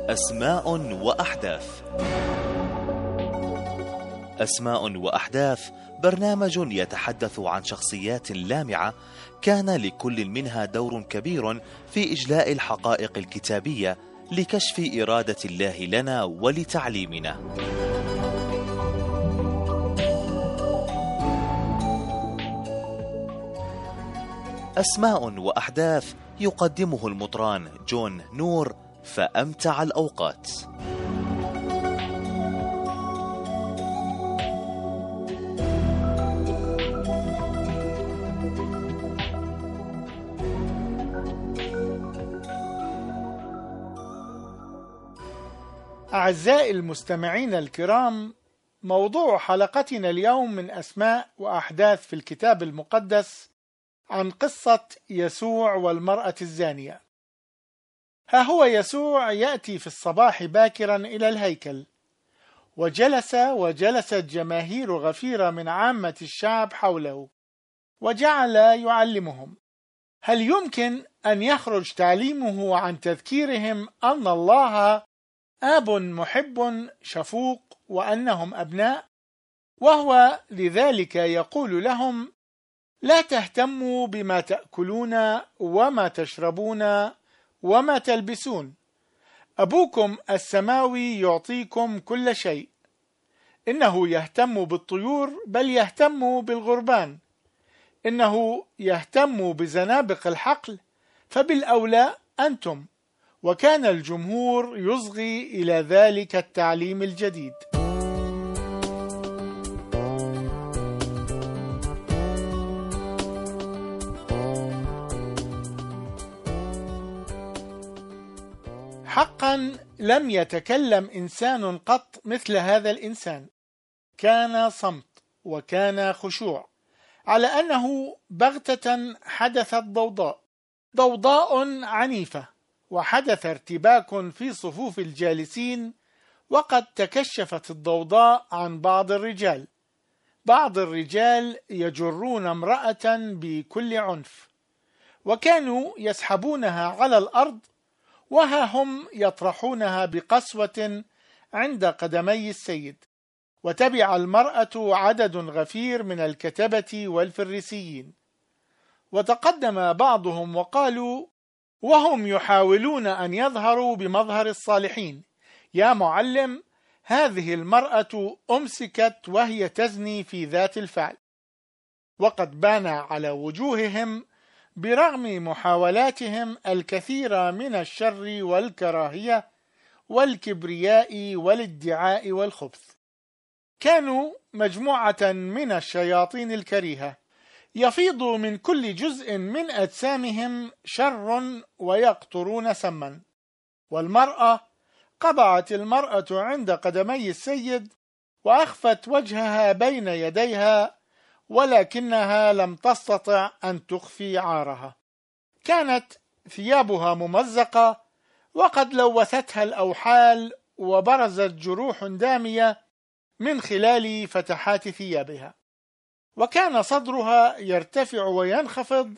أسماء وأحداث. أسماء وأحداث برنامج يتحدث عن شخصيات لامعة كان لكل منها دور كبير في إجلاء الحقائق الكتابية لكشف إرادة الله لنا ولتعليمنا. أسماء وأحداث يقدمه المطران جون نور، فأمتع الأوقات. أعزائي المستمعين الكرام، موضوع حلقتنا اليوم من أسماء وأحداث في الكتاب المقدس عن قصة يسوع والمرأة الزانية. ها هو يسوع يأتي في الصباح باكرا إلى الهيكل، وجلست جماهير غفيرة من عامة الشعب حوله، وجعل يعلمهم. هل يمكن أن يخرج تعليمه عن تذكيرهم أن الله آب محب شفوق وأنهم أبناء؟ وهو لذلك يقول لهم: لا تهتموا بما تأكلون وما تشربون وما تلبسون، أبوكم السماوي يعطيكم كل شيء. إنه يهتم بالطيور، بل يهتم بالغربان. إنه يهتم بزنابق الحقل، فبالأولى أنتم. وكان الجمهور يصغي إلى ذلك التعليم الجديد. حقا لم يتكلم إنسان قط مثل هذا الإنسان. كان صمت وكان خشوع، على أنه بغتة حدثت ضوضاء عنيفة، وحدث ارتباك في صفوف الجالسين، وقد تكشفت الضوضاء عن بعض الرجال يجرون امرأة بكل عنف، وكانوا يسحبونها على الأرض، وها هم يطرحونها بقسوة عند قدمي السيد. وتبع المرأة عدد غفير من الكتبة والفريسيين، وتقدم بعضهم وقالوا وهم يحاولون أن يظهروا بمظهر الصالحين: يا معلم، هذه المرأة أمسكت وهي تزني في ذات الفعل. وقد بان على وجوههم برغم محاولاتهم الكثير من الشر والكراهية والكبرياء والادعاء والخبث. كانوا مجموعة من الشياطين الكريهة، يفيض من كل جزء من أجسامهم شر ويقطرون سما. والمرأة قبعت المرأة عند قدمي السيد، وأخفت وجهها بين يديها، ولكنها لم تستطع أن تخفي عارها. كانت ثيابها ممزقة، وقد لوثتها الأوحال، وبرزت جروح دامية من خلال فتحات ثيابها. وكان صدرها يرتفع وينخفض،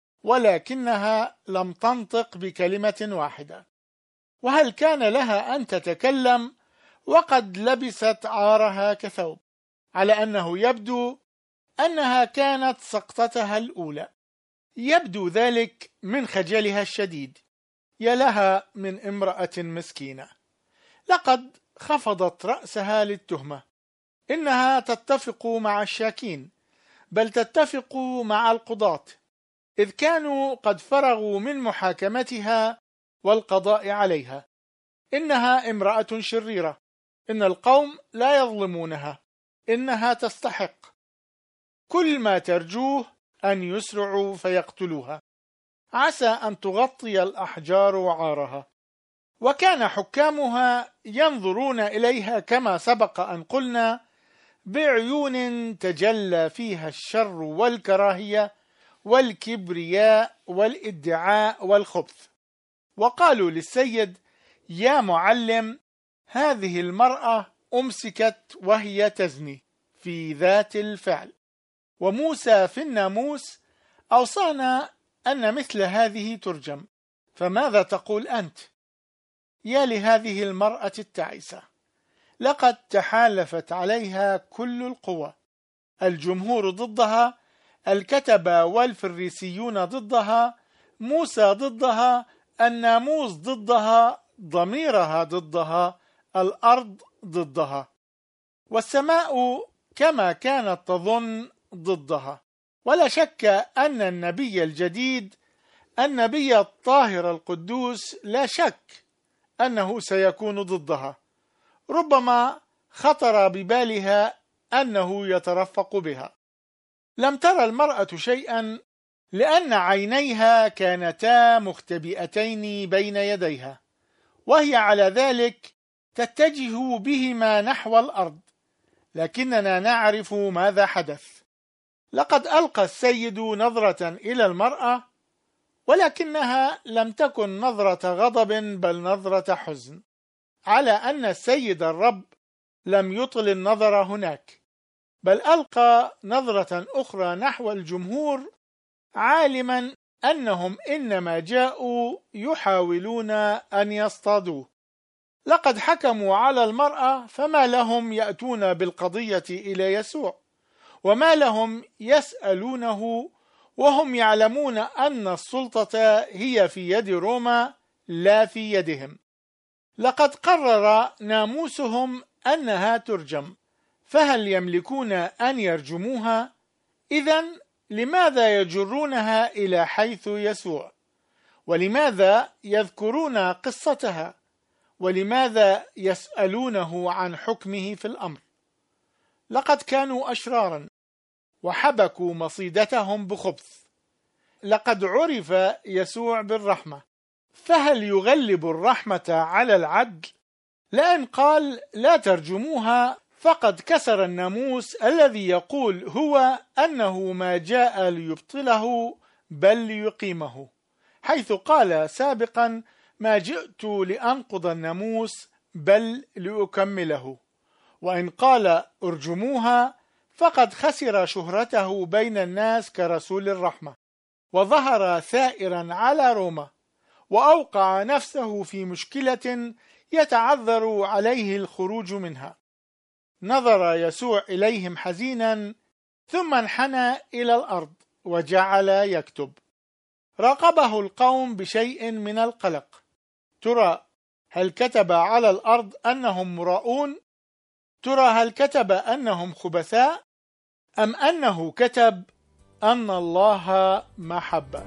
ولكنها لم تنطق بكلمة واحدة. وهل كان لها أن تتكلم وقد لبست عارها كثوب، على أنه يبدو أنها كانت سقطتها الأولى؟ يبدو ذلك من خجلها الشديد. يا لها من امرأة مسكينة، لقد خفضت رأسها للتهمة. إنها تتفق مع الشاكين، بل تتفق مع القضاة، إذ كانوا قد فرغوا من محاكمتها والقضاء عليها. إنها امرأة شريرة، إن القوم لا يظلمونها، إنها تستحق. كل ما ترجوه أن يسرعوا فيقتلوها، عسى أن تغطي الأحجار عارها. وكان حكامها ينظرون إليها كما سبق أن قلنا بعيون تجلى فيها الشر والكراهية والكبرياء والادعاء والخبث. وقالوا للسيد: يا معلم، هذه المرأة أمسكت وهي تزني في ذات الفعل، وموسى في الناموس أوصانا أن مثل هذه ترجم، فماذا تقول أنت؟ يا لهذه المرأة التعيسة، لقد تحالفت عليها كل القوى، الجمهور ضدها، الكتبة والفريسيون ضدها، موسى ضدها، الناموس ضدها، ضميرها ضدها، الأرض ضدها، والسماء كما كانت تظن ضدها. ولا شك أن النبي الجديد، النبي الطاهر القدوس، لا شك أنه سيكون ضدها. ربما خطر ببالها أنه يترفق بها. لم ترى المرأة شيئا لأن عينيها كانتا مختبئتين بين يديها، وهي على ذلك تتجه بهما نحو الأرض، لكننا نعرف ماذا حدث. لقد ألقى السيد نظرة إلى المرأة، ولكنها لم تكن نظرة غضب بل نظرة حزن، على أن السيد الرب لم يطل النظر هناك، بل ألقى نظرة أخرى نحو الجمهور، عالما أنهم إنما جاءوا يحاولون أن يصطادوه. لقد حكموا على المرأة، فما لهم يأتون بالقضية إلى يسوع؟ وما لهم يسألونه وهم يعلمون أن السلطة هي في يد روما لا في يدهم؟ لقد قرر ناموسهم أنها ترجم، فهل يملكون أن يرجموها؟ إذن لماذا يجرونها إلى حيث يسوع؟ ولماذا يذكرون قصتها؟ ولماذا يسألونه عن حكمه في الأمر؟ لقد كانوا أشرارا وحبكوا مصيدتهم بخبث. لقد عرف يسوع بالرحمة، فهل يغلب الرحمة على العدل؟ لأن قال لا ترجموها فقد كسر الناموس الذي يقول هو أنه ما جاء ليبطله بل ليقيمه، حيث قال سابقا ما جئت لأنقض الناموس بل لأكمله. وإن قال ارجموها فقد خسر شهرته بين الناس كرسول الرحمة، وظهر ثائرا على روما، وأوقع نفسه في مشكلة يتعذر عليه الخروج منها. نظر يسوع إليهم حزينا، ثم انحنى إلى الأرض وجعل يكتب. راقبه القوم بشيء من القلق. ترى هل كتب على الأرض أنهم مراؤون؟ ترى هل كتب أنهم خبثاء؟ أم أنه كتب أن الله محبة؟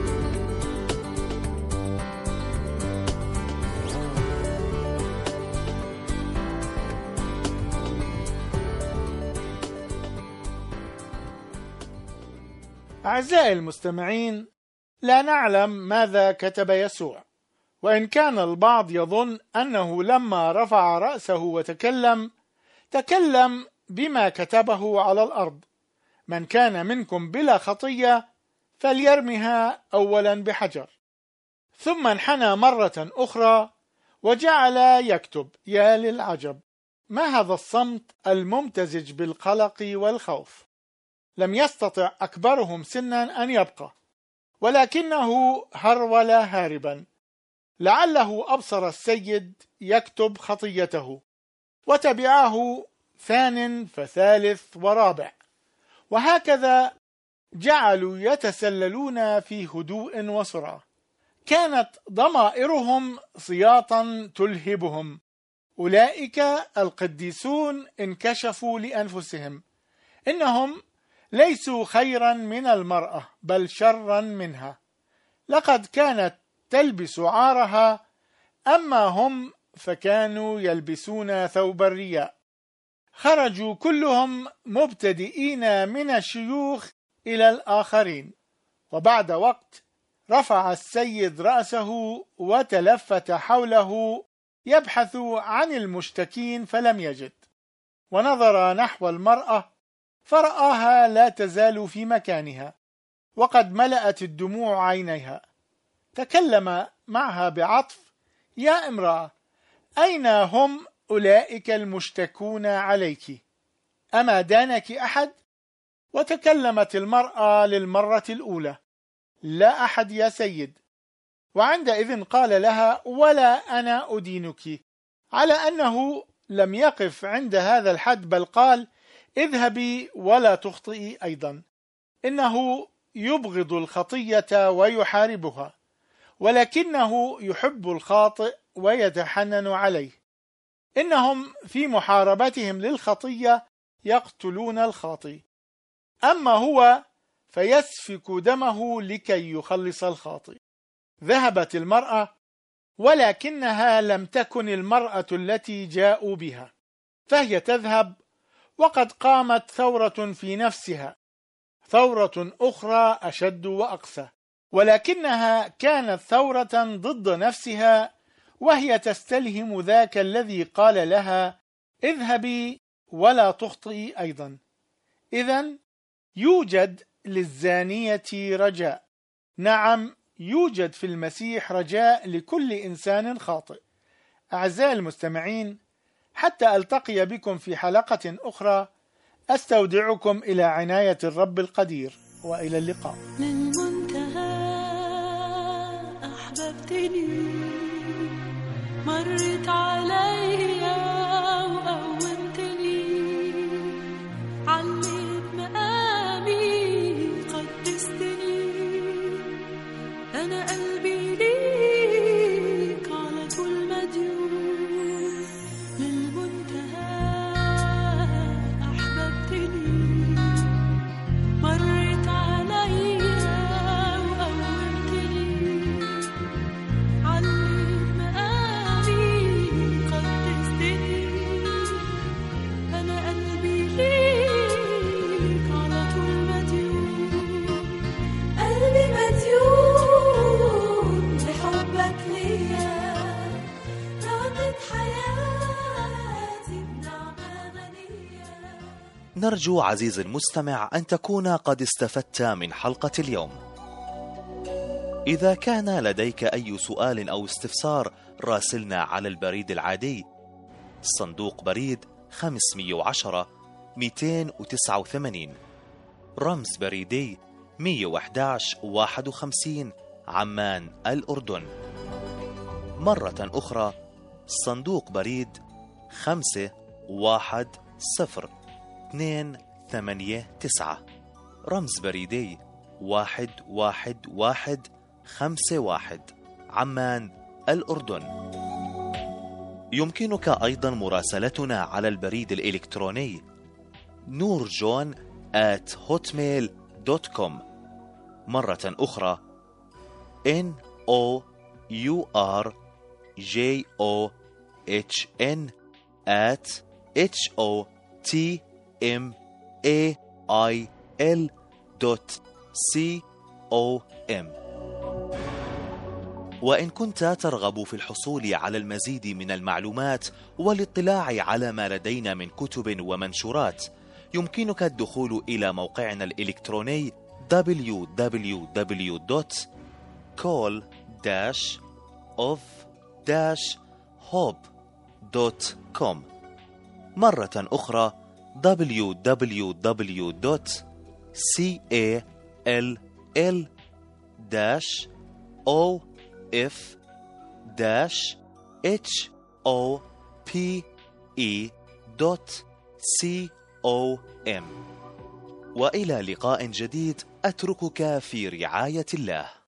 أعزائي المستمعين، لا نعلم ماذا كتب يسوع، وإن كان البعض يظن أنه لما رفع رأسه وتكلم بما كتبه على الأرض: من كان منكم بلا خطية فليرمها أولا بحجر. ثم انحنى مرة أخرى وجعل يكتب. يا للعجب، ما هذا الصمت الممتزج بالقلق والخوف؟ لم يستطع أكبرهم سنا أن يبقى، ولكنه هرول هاربا، لعله أبصر السيد يكتب خطيته، وتبعه ثان فثالث ورابع، وهكذا جعلوا يتسللون في هدوء وسرعة. كانت ضمائرهم صياطا تلهبهم. أولئك القديسون انكشفوا لأنفسهم، إنهم ليسوا خيرا من المرأة بل شرا منها. لقد كانت تلبس عارها، أما هم فكانوا يلبسون ثوب الرياء. خرجوا كلهم مبتدئين من الشيوخ إلى الآخرين. وبعد وقت رفع السيد رأسه وتلفت حوله يبحث عن المشتكين فلم يجد، ونظر نحو المرأة فرآها لا تزال في مكانها وقد ملأت الدموع عينيها. تكلم معها بعطف: يا امرأة، أين هم أولئك المشتكون عليك؟ أما دانك أحد؟ وتكلمت المرأة للمرة الأولى: لا أحد يا سيد. وعندئذ قال لها: ولا أنا أدينك، على أنه لم يقف عند هذا الحد، بل قال: اذهبي ولا تخطئي أيضا. إنه يبغض الخطية ويحاربها، ولكنه يحب الخاطئ ويتحنن عليه. إنهم في محاربتهم للخطية يقتلون الخاطئ، أما هو فيسفك دمه لكي يخلص الخاطئ. ذهبت المرأة، ولكنها لم تكن المرأة التي جاءوا بها، فهي تذهب وقد قامت ثورة في نفسها، ثورة أخرى أشد وأقسى، ولكنها كانت ثورة ضد نفسها، وهي تستلهم ذاك الذي قال لها: اذهبي ولا تخطئي أيضا. إذن يوجد للزانية رجاء. نعم، يوجد في المسيح رجاء لكل إنسان خاطئ. أعزائي المستمعين، حتى ألتقي بكم في حلقة أخرى، أستودعكم إلى عناية الرب القدير، وإلى اللقاء. للمنتهى أحببتني، مرت عليا وقومتني، عليت مقامي قدستني، أنا قلبي ليك على طول مديون. للمنتهى أحببتني، مرت عليا وقومتني، عليت مقامي قدستني، أنا قلبي ليك على طول مديون. قلبي مديون لحبك ليا، راضت حياتي بنعمة غنية. نرجو عزيزي المستمع أن تكون قد استفدت من حلقة اليوم. إذا كان لديك أي سؤال أو استفسار، راسلنا على البريد العادي، صندوق بريد 510 289، رمز بريدي 111 51، عمان، الأردن. مرة أخرى، صندوق بريد 51029، رمز بريدي 11151، عمان، الأردن. يمكنك أيضا مراسلتنا على البريد الإلكتروني nourjon@hotmail.com. مرة أخرى NOURJOHN@HOTMAIL.com. وإن كنت ترغب في الحصول على المزيد من المعلومات والاطلاع على ما لدينا من كتب ومنشورات، يمكنك الدخول إلى موقعنا الإلكتروني www.call-of-hope.com. مرة أخرى www.call-of-hope.com. وإلى لقاء جديد، أتركك في رعاية الله.